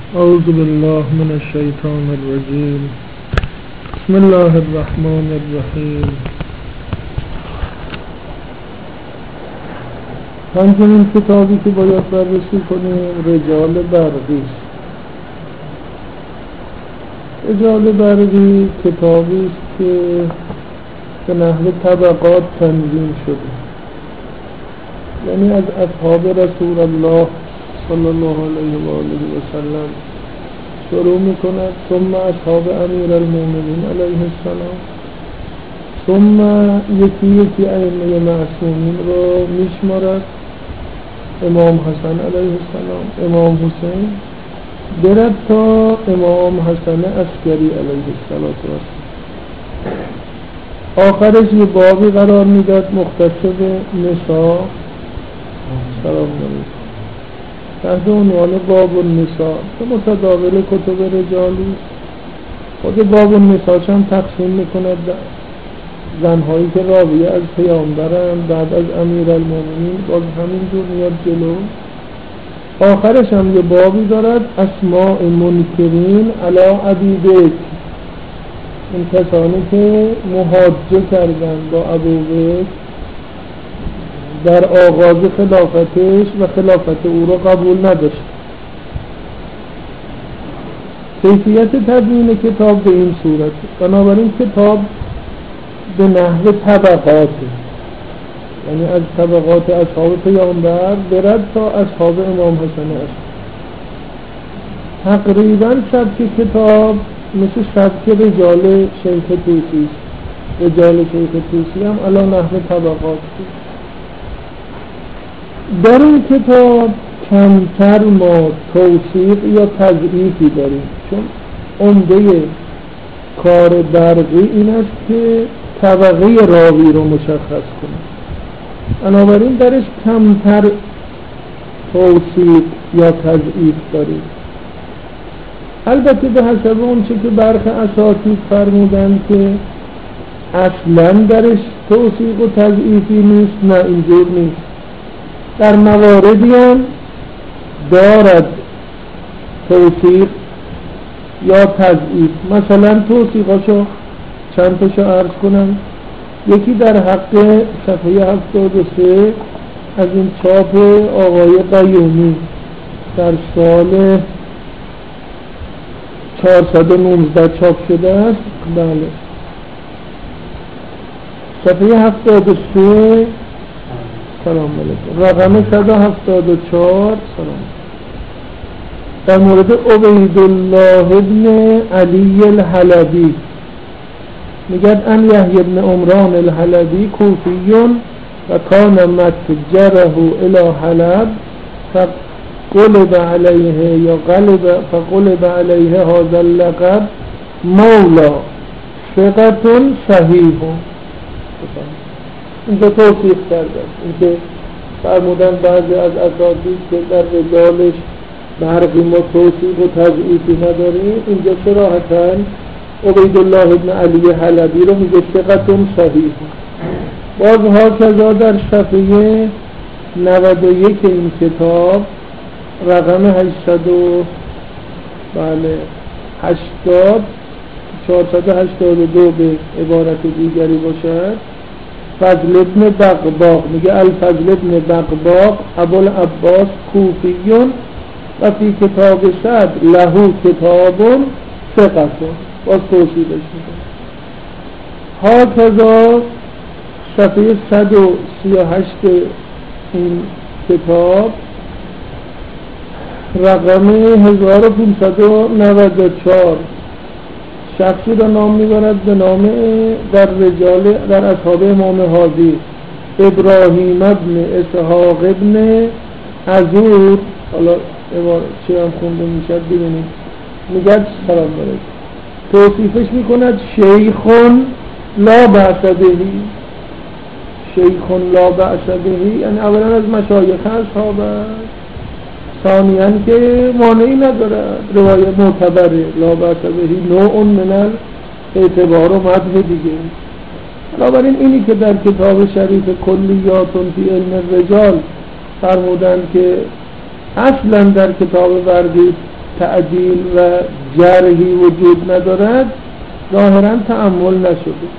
أعوذ بالله من الشيطان الرجيم. بسم الله الرحمن الرحیم. پنجمین کتابی که باید بررسی کنیم رجال برقی است. رجال برقی کتابی است که به نحو طبقات تنظیم شده، یعنی از اصحاب رسول الله صلی الله علیه و آله و سلم شروع میکند، ثم اصحاب امیر المؤمنین علیه السلام، ثم یکی یکی ائمه معصومین رو میشمارد، امام حسن علیه السلام، امام حسین، برد تا امام حسن عسکری علیه السلام. آخرش یه بابی قرار میداد مختص به نساء، سلام علیکم، تحت عنوان باب النساء که متداول کتب رجالی. خود باب النساء هم تقسیم میکند زنهایی که راویه از پیامبرن بعد از امیر المؤمنین، باز همینجور میاد جلو. آخرش هم یه بابی دارد اسماء منکرین علی ابی بکر، این کسانی که محاجه کردن با ابوبکر در آغاز خلافتش و خلافت او را قبول نداشت. کیفیت تدوین کتاب به این صورت، بنابراین کتاب به نحو طبقاته، یعنی از طبقات اصحاب پیامبر برد تا اصحاب امام حسن عسکری. تقریبا سبک کتاب مثل سبک رجال شیخ طوسی است. رجال شیخ طوسی هم علی نحو طبقات است. در این کتاب کمتر ما توثیق یا تضعیفی داریم، چون عمده کار برقی این است که طبقه راوی رو مشخص کنه، بنابراین درش کمتر توثیق یا تضعیف داریم. البته به حسب اون چه که برخی اساتید فرمودن که اصلا درش توثیق و تضعیفی نیست، نه اینجور نیست. در مواردی هم دارد توثیق یا تضعیف. مثلا توثیقاشو چند تاشو عرض کنم. یکی در حق صفحه 73 از این چاپ آقای قیومی در سال 419 چاپ شده است. بله، صفحه 73 سلام علیکم، رقم 174 سلام، در مورد عبیدالله ابن علی الحلبی میگد ان یحیی ابن عمران الحلبی کوفیون و کان متجره الی حلب فقلب علیه یا فقلب علیه هذا اللقب مولا ثقة صحیح. اینجا توصیف کرده، اینکه فرمودن بعضی از اساتید که در رجالش برقی ما توصیف و تضعیفی نداریم، اینجا صراحتاً عبیدالله ابن علی حلبی رو میگه ثقة صحیح. باز هاکذا در صفحه 91 این کتاب رقم 482 به عبارت دیگری باشد، فضل ابن بقباق میگه الفضل ابن بقباق ابوالعباس کوفیون و فی کتاب صد له کتاب ثقة، باز توصیفش میکنه. هاکذا صفحه 138 این کتاب رقم 1594 شخصی را نام میبرد به نام در رجال در اصحاب امام حاضر ابراهیم ابن اسحاق ابن عزور. حالا چه هم خونده میشد ببینید. میگد سلام علیکم، توصیفش میکند شیخون لا بأس بهی، شیخون لا بأس بهی یعنی اولا از مشایخ اصحاب است، ثانیاً که مانعی ندارد، روایت معتبره، لا بأس بهی نوع من اعتبار و مدح دیگه. بنابراین اینی که در کتاب شریف کلیات فی علم الرجال فرمودن که اصلا در کتاب برقی تعدیل و جرحی وجود ندارد ظاهرا تأمل نشده.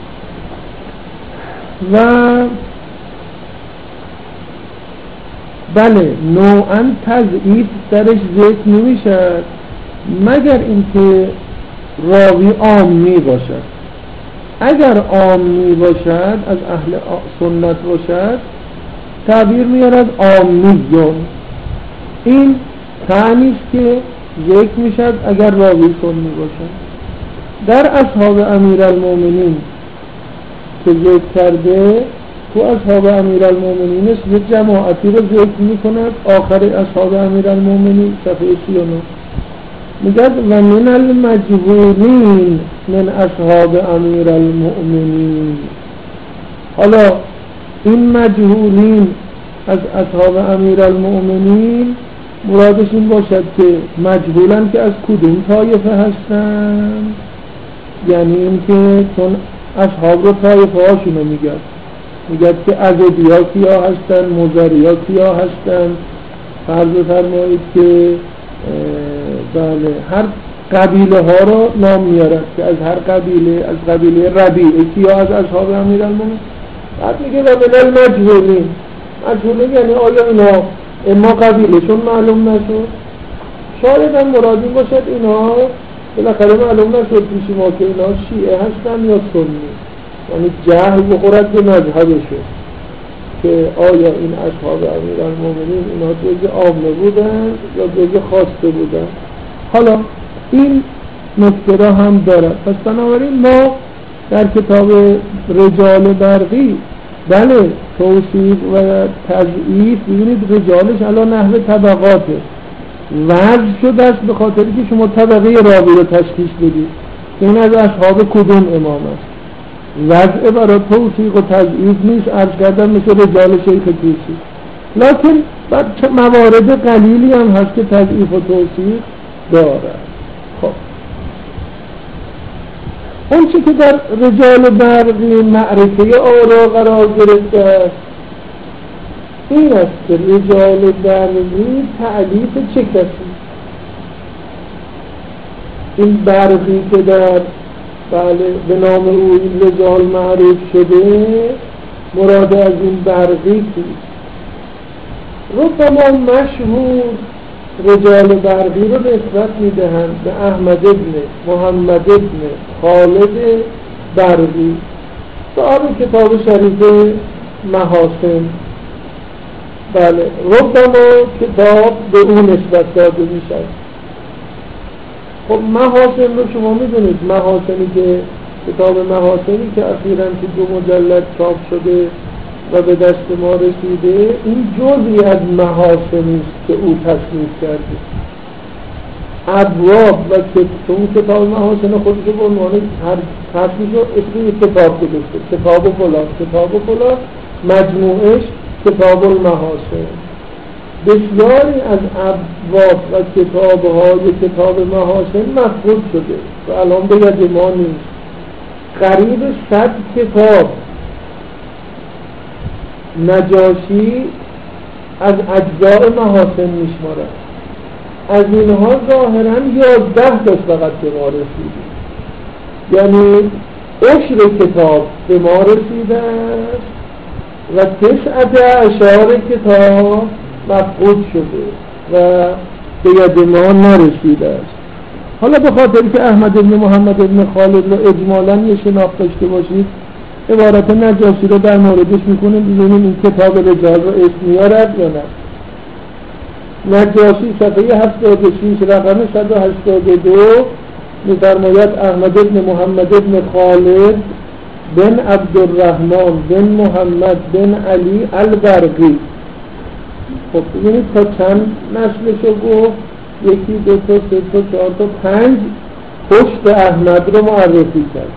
و بله نوعا تضعیف درش ذکر نمیشد مگر اینکه راوی عامی باشد. اگر عامی باشد از اهل سنت باشد تعبیر میارد عامیون. این معنی است که ذکر میشد اگر راوی سنی باشد. در اصحاب امیرالمومنین که ذکر کرده تو اصحاب امیرالمومنینش یک جماعتی رو ذکر میکند آخر اصحاب امیرالمومنین صفحه 39 میگه و من المجهولین من اصحاب امیرالمومنین. حالا این مجهولین از اصحاب امیرالمومنین مرادش این باشد که مجهولن که از کدوم طایفه هستند، یعنی این که چون اصحاب رو طایفه هاشونو میگه که عزدی ها کیا هستن، مزری ها کیا هستن. فرض فرمایید که بله هر قبیله ها رو نام میارد که از هر قبیله، از قبیله ربیعه کیا از اصحاب امیرالمومنین. بعد میگه و من المجهولین. مجهولین یعنی آیا اینا اما قبیلشون معلوم نشد، شاید هم مراد این باشد اینا بالاخره معلوم نشد پیش ما که اینا شیعه هستن یا سنی، یعنی جهل بخورد به مذهبشون که آیا این اصحاب امیرالمومنین اینا جزء عامه بودن یا جزء خاصه بودن. حالا این نکته را هم دارد. پس بنابراین ما در کتاب رجال برقی بله توصیف و تضعیف ببینید رجالش علی نحو طبقاته وضع شده است به خاطر که شما طبقه راوی رو تشخیص بدید این از اصحاب کدوم امام است. وضع برای توصیف و تضعیف نیست، عرض کردن مثل رجال شیخ توسی، لکن موارد قلیلی هم هست که تضعیف و توصیف دارد. خب اون چی که در رجال برقی معرفه آرا قرار گرفته است این است که رجال برقی تعلیف چه کسی؟ این برقی که در بله به نام او این رجال معروف شده مراد از این برقی کیست؟ ربما مشهور رجال برقی رو نسبت میدهند به احمد ابن محمد ابن خالد برقی صاحب کتاب شریف محاسن. بله ربما کتاب به اون نسبت داده میشد. خب محاسن رو شما میدونید، محاسنی که کتاب محاسنی که اخیراً تو 2 مجلد چاپ شده و به دست ما رسیده این جزئی از محاسنی است که او تصنیف کرده. ابواب و کتاب محاسن خودش به عنوان هر فصلش رو اسم کتاب گذاشته، کتاب و فلان مجموعش کتاب المحاسن. بسیاری از ابواب و کتاب‌های کتاب محاسن مفقود شده و الان به ید ما نیست. قریب 100 کتاب نجاشی از اجزاء محاسن میشمارد. از اینها ظاهراً 11 تا فقط به ما رسیده، یعنی عشر کتاب به ما رسیده و 19 کتاب مفقود شده و به ید ما نرسیده است. حالا به خاطری که احمد ابن محمد ابن خالد رو اجمالاً یه شناخت داشته باشید عبارت نجاشی رو در موردش میکنه ببینیم این کتاب رجال رو اسم میارد یا نه. نجاشی صفحه 76 رقم 182 می‌فرماید احمد ابن محمد ابن خالد بن عبدالرحمن بن محمد بن علی البرقی. خب ببینید تا چند نسلشو گفت؟ 1 2 3 4 5 پشت احمد رو معرفی کرد.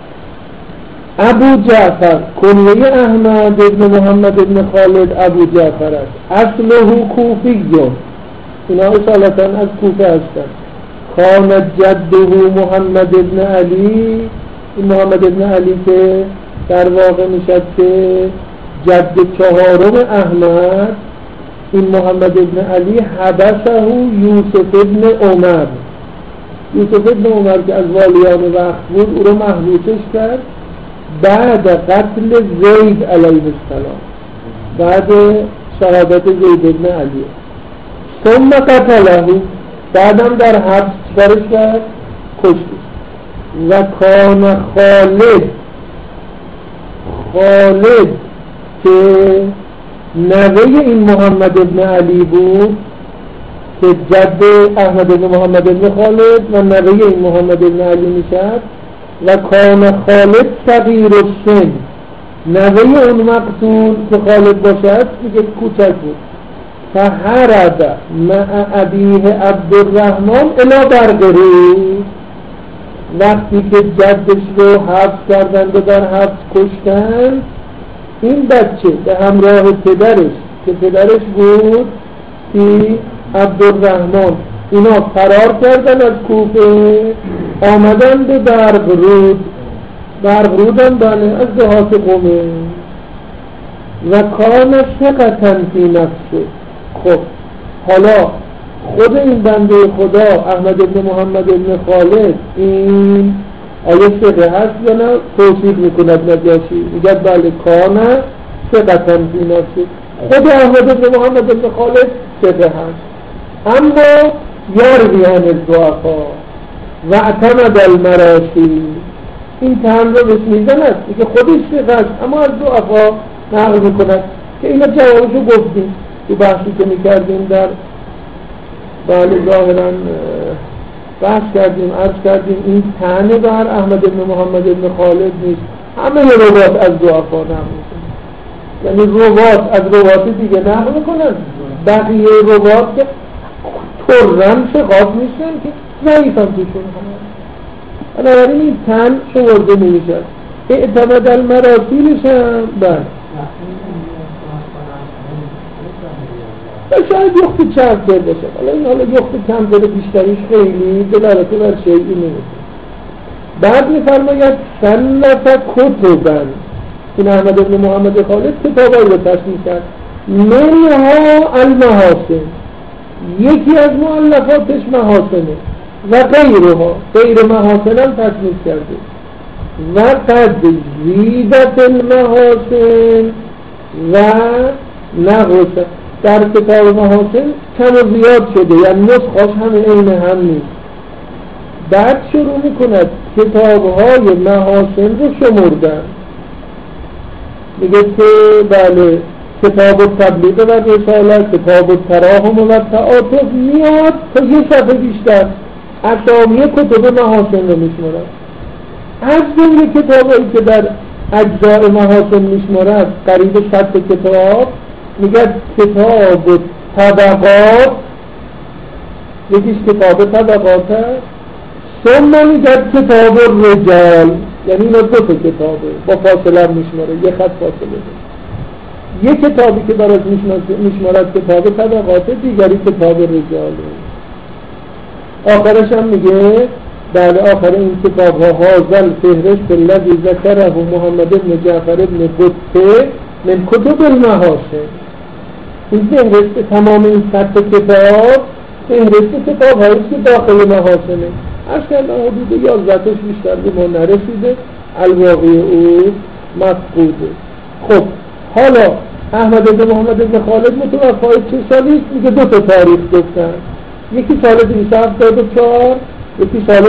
ابو جعفر کنیه احمد ابن محمد ابن خالد ابو جعفر است. اصله کوفیون، اینا اصالتا از کوفه هستند. کان جده محمد ابن علی، این محمد ابن علی که در واقع میشد که جد 4 احمد این محمد ابن علی حبسه یوسف ابن عمر. یوسف ابن عمر که از والیان وقت بود او رو محبوسش کرد بعد قتل زید علیه السلام، بعد شهادت زید ابن علی. ثم قتله، بعدم در حبس چکارش کرد؟ کشتش. و کان خالد که نوه این محمد ابن علی بود که جد احمد ابن محمد ابن خالد و نوه این محمد ابن علی میشد. و کان خالد صغیر السن، نوه اون مقتول که خالد باشد میگه کوچک بود. فهرب مع ابیه عبدالرحمن الی برقرود، وقتی که جدش رو حبس کردند و در حبس کشتند، این بچه به همراه پدرش که پدرش بود که عبدالرحمن، اینا فرار کردن از کوفه آمدن به برقرود. برقرود هم بله از دهات قومه. و کان ثقة فی نفسه. خب حالا خود این بنده خدا احمد ابن محمد ابن خالد این آیا ثقه هست یا نه؟ توصیف میکند نجاشی، میگه بله کان ثقة فی نفسه، خود احمد ابن محمد ابن خالد ثقه هست. اما یروی عن الضعفاء و اعتمد المراسی، این تهم رو بهش میزند میگه خودش ثقه است اما از ضعفا نقل میکند که اینا جوابشو گفتیم تو بحثی که میکردیم در بله ظاهرا بحث کردیم، عرض کردیم این طعنه بر احمد ابن محمد ابن خالد نیست، همه روات از ضعفا نقل میکنن، یعنی روات از روات دیگه نقل میکنن، بقیه روات که ترن ثقات نیستن که ضعیف هم توشون همه. بنابراین این تن شمرده نمیشد. اعتمد المراسیلش هم بله و شاید یخت چند در باشه، حالا یخت کم در بیشتریش خیلی دلالته بر شیعی نمیشه. بعد میفرماید صنف کتبن، این احمد ابن محمد خالد کتابایی رو تصنیف کرد، منها المحاسن، یکی از مؤلفاتش محاسنه و غیر محاسن هم تصنیف کرده. و قد زیدت المحاسن و نقص، در کتاب محاسن کم و زیاد شده، یعنی نسخاش همه عین هم نیست. بعد شروع میکند کتابهای محاسن رو شمردن، میگه که بله کتاب التبلیغ و رساله، کتاب التراحم و تعاطف، میاد تا یه صفحه بیشتر اسامی کتب محاسن رو میشمارد. از جمله کتابایی که در اجزاء محاسن میشمارد قریب 100 کتاب، میگه کتاب طبقات، یکیش کتاب طبقات هست، ثم میگه کتاب الرجال، یعنی اینا 2 کتابه با فاصله میشماره، یه خط فاصله ده. یک کتابی که برای میشمارد کتاب طبقات، دیگری کتاب رجاله. آخرش هم میگه بله آخر این کتاب ها هازل فهرست الذی ذکره محمد بن جعفر بن بطه من کتب المحاسن. این فهرست تمام این 100 کتاب فهرست کتاب هاییست که داخل محاسنه. اصلا حدود 11 تاش بیشتر به ما نرسیده، الواقع او مفقوده. خب حالا احمد بن محمد بن خالد متوفای چه سالیست؟ میگه 2 تاریخ گفتن، یکی سال 274، یکی سال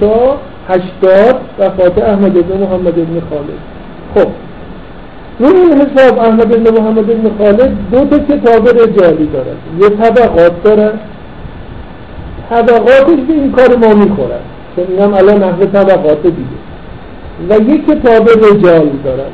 280 وفات احمد بن محمد بن خالد. خب روی این حساب احمد بن محمد بن خالد 2 کتاب رجالی دارد، یه طبقات دارد، طبقاتش به این کار ما میخورد که میگم الان نحو طبقات دیگه، و یک کتاب رجال دارد.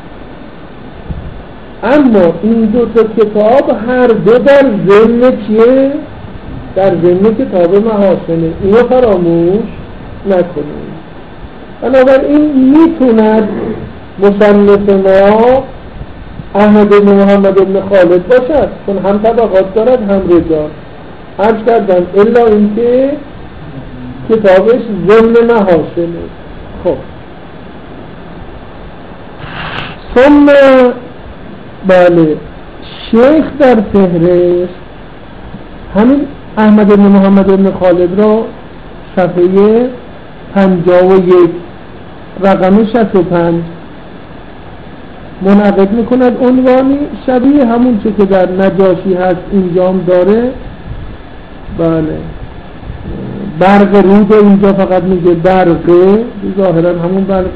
اما این 2 کتاب هر دو در ضمن چیه؟ در ضمن کتاب محاسنه، اینو فراموش نکنید. بنابراین میتوند مصنف ما احمد بن محمد بن خالد باشد، چون هم طبقات دارد هم رجال. عرض کردم الا اینکه کتابش ضمن محاسنه. خب ثم بله شیخ در فهرست همین احمد بن محمد بن خالد را صفحه 51 رقم 65 منعقد میکند، عنوانی شبیه همون چه که در نجاشی هست اینجام داره. بله برق رود اینجا فقط میگه برقه، ظاهرا همون برق